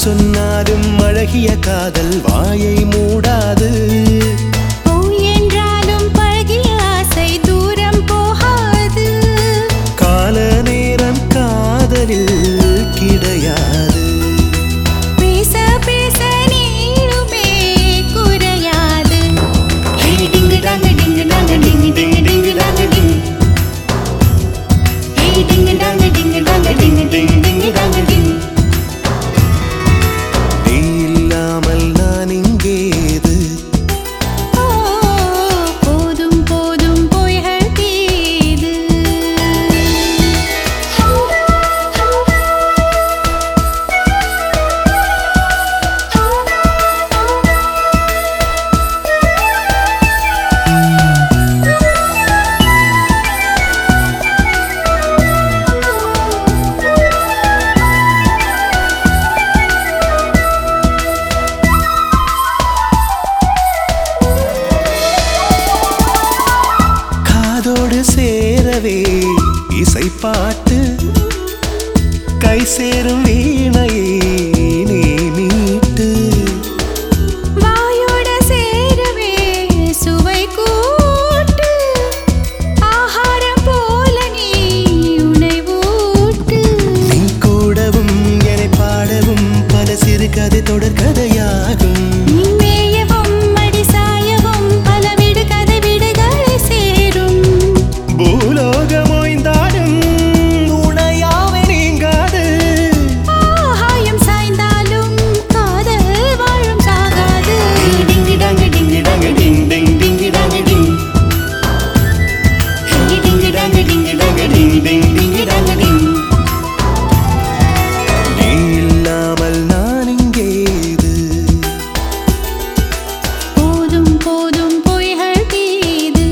சொன்னாலும் அழகிய காதல் வாயை மூடாது. பொய் என்றாலும் பழகிய ஆசை தூரம் போகாது. கால நேரம் காதலில் கிடையாது. பேச பேச நீளுமே குறையாது. டிங்கு டாங்கு டிங்கு டாங்கு டிங்கு டிங்கு டிங்கு டாங்கு டிங்கு. டிங்கு டாங்கு டிங்கு டாங்கு டிங்கு டிங்கு டிங்கு டாங்கு டிங்கு. நீ இல்லாமல் நான் இங்கேது. போதும் போதும் பொய்கள் தீது. காதோடு சேரவே இசை பாட்டு கை சேரும் வீணையை நீ மீட்டு. வாயோட சேரவே சுவை கூட்டு. ஆகாரம் போல நீ உனை ஊட்டு. நீ கூடவும் என்னை பாடவும் பல சிறு கதை தொடர் கதையாகும். நீ மேயவும் அடி சாயவும் பல விடு கதை விடுகளை சேரும். பூலோகம் ஓய்ந்தாலும் உணையாவே நீங்காது. ஆகாயம் சாய்ந்தாலும் காதல் வாழும் சாகாது. டிங்கு டாங்கு டிங்கு டாங்கு டிங் டிங் டிங்கு டாங்கு டிங். டிங்கு டாங்கு டிங்கு டாங்கு டிங் டிங் டிங்கு டாங்கு டிங். நீ இல்லாமல் நான் இங்கேது. போதும் போதும் பொய்கள் தீது.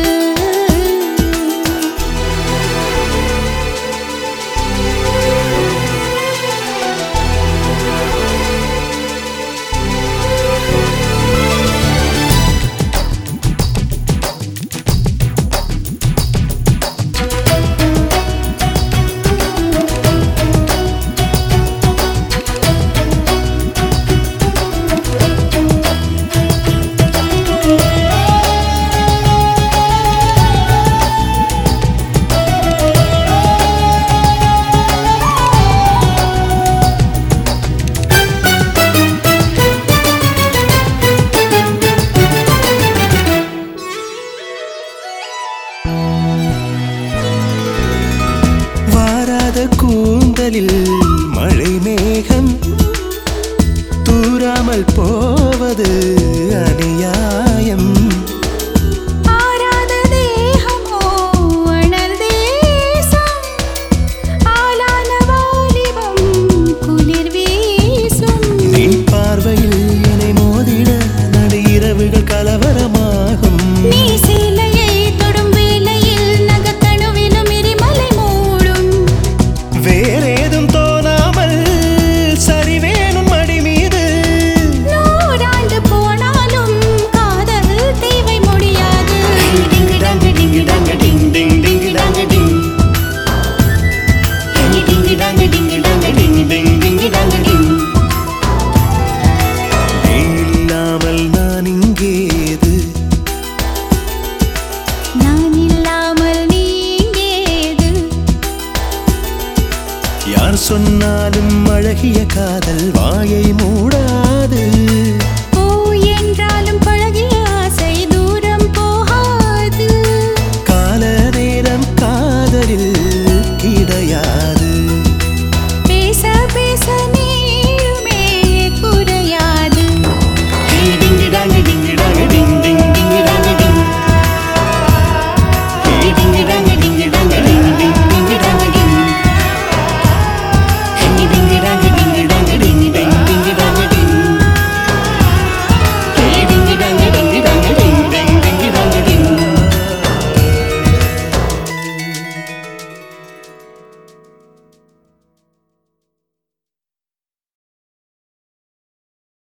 வாராத கூந்தலில் மழை மேகம் தூராமல் போவது அநியாயம். ஆராத தேகமோ அனல் தேசம். ஆளான வாலிபம் குளிர் வீசும். நீ பார்வையில் என்னை மோதிட நடு இரவுகள் கலவரமாகும். நீ சேலையை தொடும் வேளையில் நகக்கணுவிலும் எரிமலை மூடும். வேறேதும் தோணாமல் சரிவேனும் மடி மீது. நூறாண்டு போனாலும் காதல் தேவை முடியாது. டிங்கு டாங்கு டிங்கு டாங்கு டிங் டிங் டிங்கு டாங்கு டிங். டிங்கு டாங்கு டிங்கு டாங்கு டிங் டிங் டிங்கு டாங்கு டிங். நீ இல்லாமல் நான் இங்கேது. நான் இல்லாமல் நீ இங்கேது. யார் சொன்னாலும் அழகிய காதல் வாயை மூடாது.